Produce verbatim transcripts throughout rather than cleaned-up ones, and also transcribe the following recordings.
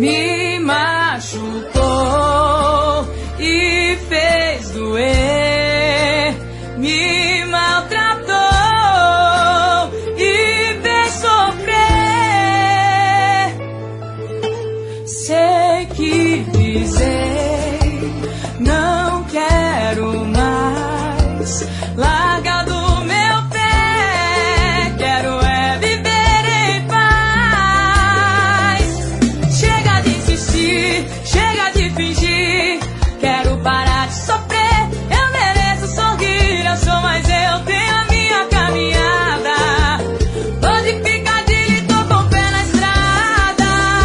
me machucou e fez doer, me maltratou e fez sofrer. Sei que pisei, não quero mais. Larga do meu pé, quero é viver em paz. Chega de insistir, chega de fingir, quero parar de sofrer. Eu mereço sorrir, eu sou, mas eu tenho a minha caminhada. Tô de picadilho e tô com o pé na estrada.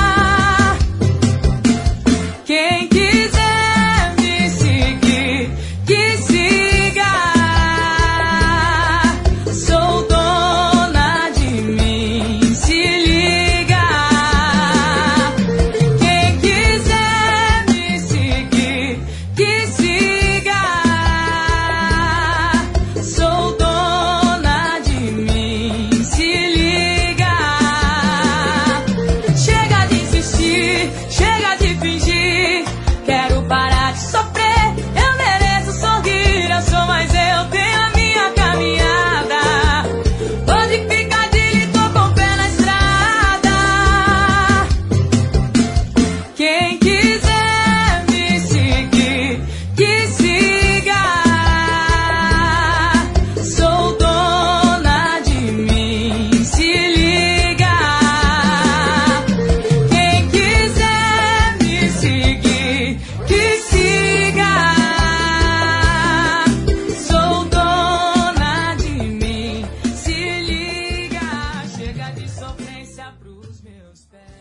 Quem quiser me seguir, que siga. Sou dona de mim, se liga. Quem quiser me seguir, que siga. Sou dona de mim, se liga. Chega de insistir, chega de fingir, quero parar de sofrer. Eu mereço sorrir, eu sou, mas eu tenho a minha caminhada. Tô de picadilho e tô com o pé na estrada. Quem quiser me seguir, que siga. Sou dona de mim, se liga. Quem quiser me seguir, que siga. Sou dona de mim, se liga. Chega de sofrência pros meus pés.